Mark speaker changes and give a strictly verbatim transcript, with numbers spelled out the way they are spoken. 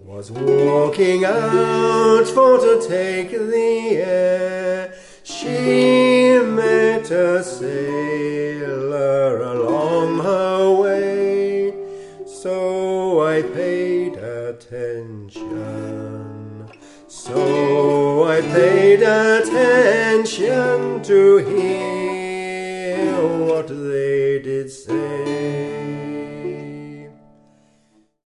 Speaker 1: was walking out for to take the air. She met a sailor along her way, so I paid attention. So I paid attention to hear what they did say.